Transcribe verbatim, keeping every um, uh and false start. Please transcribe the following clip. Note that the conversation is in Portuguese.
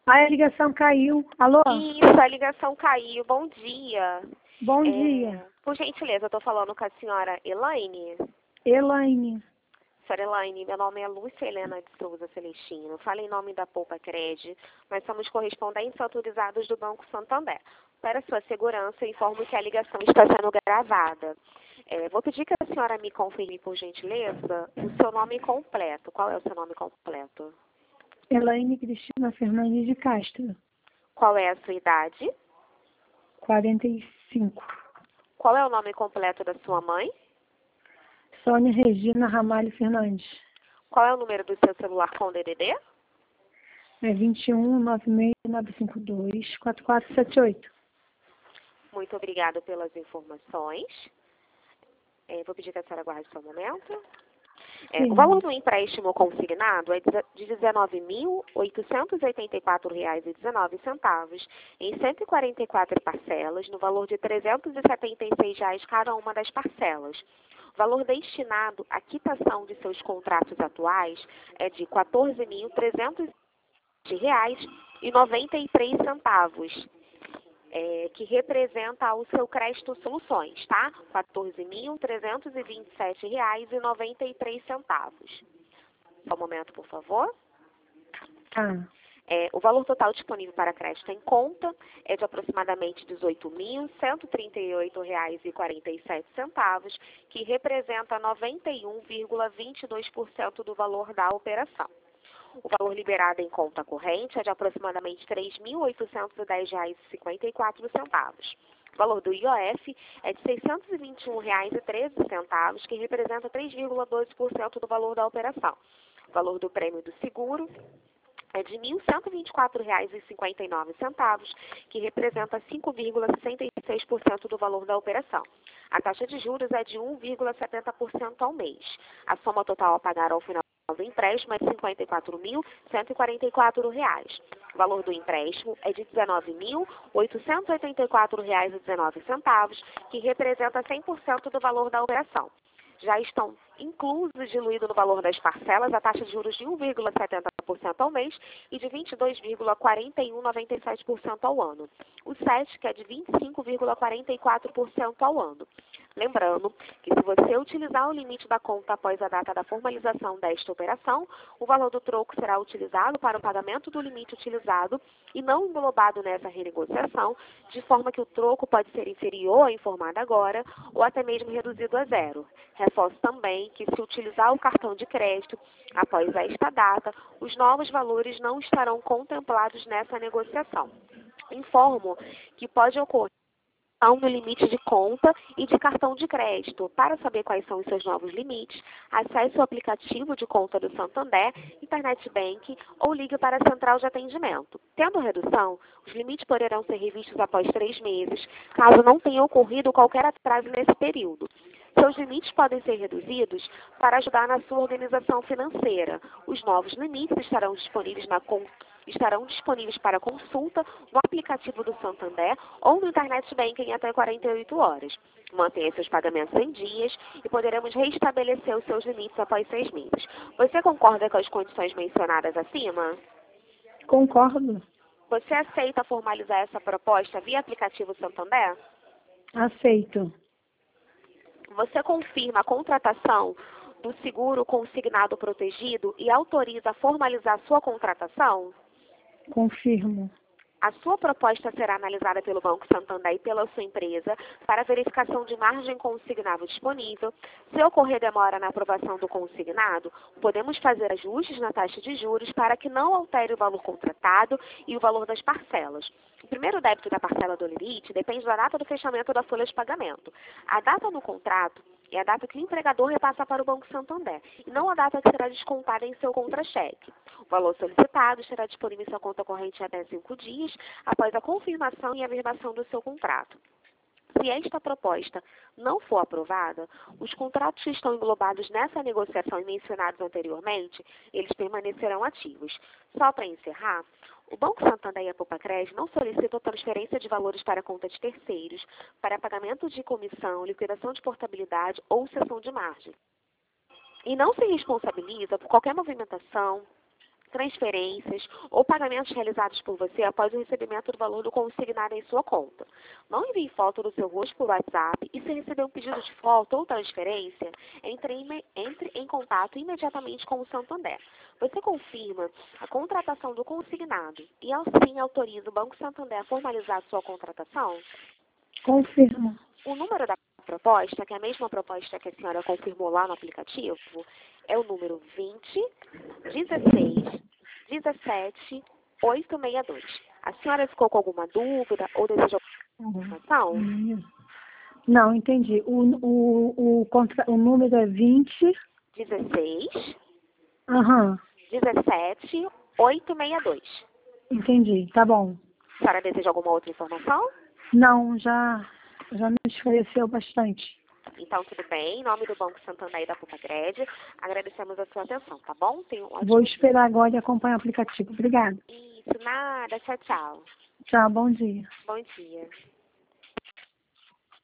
Ai, a ligação caiu. Alô? Isso, a ligação caiu. Bom dia. Bom É, dia. por gentileza, eu estou falando com a senhora Elaine. Elaine. Senhora Elaine, meu nome é Lúcia Helena de Souza Celestino. Falo em nome da Poupa Cred. Nós somos correspondentes autorizados do Banco Santander. Para sua segurança, eu informo que a ligação está sendo gravada. É, vou pedir que a senhora me confirme, por gentileza, o seu nome completo. Qual é o seu nome completo? Elaine Cristina Fernandes de Castro. Qual é a sua idade? quarenta e cinco. Qual é o nome completo da sua mãe? Sônia Regina Ramalho Fernandes. Qual é o número do seu celular com D D D? É vinte e um, nove seis, nove cinco dois, quatro quatro sete oito. Muito obrigada pelas informações. É, vou pedir que a senhora aguarde só um momento. É, o valor do empréstimo consignado é de dezenove mil oitocentos e oitenta e quatro reais e dezenove centavos em cento e quarenta e quatro parcelas, no valor de trezentos e setenta e seis reais cada uma das parcelas. O valor destinado à quitação de seus contratos atuais é de quatorze mil trezentos reais e noventa e três centavos. É, que representa o seu crédito soluções, tá? quatorze mil trezentos e vinte e sete reais e noventa e três centavos. Só um momento, por favor. Ah, É, o valor total disponível para crédito em conta é de aproximadamente dezoito mil cento e trinta e oito reais e quarenta e sete centavos, que representa noventa e um vírgula vinte e dois por cento do valor da operação. O valor liberado em conta corrente é de aproximadamente três mil oitocentos e dez reais e cinquenta e quatro centavos. O valor do I O F é de seiscentos e vinte e um reais e treze centavos, que representa três vírgula doze por cento do valor da operação. O valor do prêmio do seguro é de mil cento e vinte e quatro reais e cinquenta e nove centavos, que representa cinco vírgula sessenta e seis por cento do valor da operação. A taxa de juros é de um vírgula setenta por cento ao mês. A soma total a pagar ao final do empréstimo é de cinquenta e quatro mil cento e quarenta e quatro reais. O valor do empréstimo é de dezenove mil oitocentos e oitenta e quatro reais e dezenove centavos, que representa cem por cento do valor da operação. Já estão inclusos, diluído no valor das parcelas, a taxa de juros de um vírgula setenta por cento ao mês e de vinte e dois vírgula quarenta e um vírgula noventa e sete por cento ao ano. O S E T, que é de vinte e cinco vírgula quarenta e quatro por cento ao ano. Lembrando que se você utilizar o limite da conta após a data da formalização desta operação, o valor do troco será utilizado para o pagamento do limite utilizado e não englobado nessa renegociação, de forma que o troco pode ser inferior ao informado agora ou até mesmo reduzido a zero. Reforço também que se utilizar o cartão de crédito após esta data, os novos valores não estarão contemplados nessa negociação. Informo que pode ocorrer no limite de conta e de cartão de crédito. Para saber quais são os seus novos limites, acesse o aplicativo de conta do Santander, Internet Bank ou ligue para a central de atendimento. Tendo redução, os limites poderão ser revistos após três meses, caso não tenha ocorrido qualquer atraso nesse período. Seus limites podem ser reduzidos para ajudar na sua organização financeira. Os novos limites estarão disponíveis na conta estarão disponíveis para consulta no aplicativo do Santander ou no Internet Banking em até quarenta e oito horas. Mantenha seus pagamentos em dias e poderemos restabelecer os seus limites após seis meses. Você concorda com as condições mencionadas acima? concordo. Você aceita formalizar essa proposta via aplicativo Santander? Aceito. Você confirma a contratação do seguro consignado protegido e autoriza a formalizar sua contratação? Confirmo. A sua proposta será analisada pelo Banco Santander e pela sua empresa para verificação de margem consignável disponível. Se ocorrer demora na aprovação do consignado, podemos fazer ajustes na taxa de juros para que não altere o valor contratado e o valor das parcelas. O primeiro débito da parcela do limite depende da data do fechamento da folha de pagamento. A data no contrato é a data que o empregador repassa para o Banco Santander, e não a data que será descontada em seu contra-cheque. O valor solicitado estará disponível em sua conta corrente até cinco dias, após a confirmação e averbação do seu contrato. Se esta proposta não for aprovada, os contratos que estão englobados nessa negociação e mencionados anteriormente, eles permanecerão ativos. Só para encerrar, o Banco Santander e a Poupa Cred não solicitam transferência de valores para conta de terceiros, para pagamento de comissão, liquidação de portabilidade ou cessão de margem. E não se responsabiliza por qualquer movimentação, transferências ou pagamentos realizados por você após o recebimento do valor do consignado em sua conta. Não envie foto do seu rosto por WhatsApp e, se receber um pedido de foto ou transferência, entre em, entre em contato imediatamente com o Santander. Você confirma a contratação do consignado e, assim, autoriza o Banco Santander a formalizar sua contratação? Confirmo. O número da proposta, que é a mesma proposta que a senhora confirmou lá no aplicativo, é o número vinte, dezesseis, dezessete, oitocentos e sessenta e dois. A senhora ficou com alguma dúvida ou deseja alguma informação? Não, entendi. O, o, o, contra, o número é vinte. dezesseis, Aham, dezessete, oitocentos e sessenta e dois. entendi. Tá bom. A senhora deseja alguma outra informação? Não, já, já me esclareceu bastante. Então, tudo bem. Em nome do Banco Santander e da Pupagred, agradecemos a sua atenção, tá bom? Tenha um ótimo Vou dia. esperar agora e acompanhar o aplicativo. Obrigada. Isso, nada. Tchau, tchau. Tchau, bom dia. Bom dia.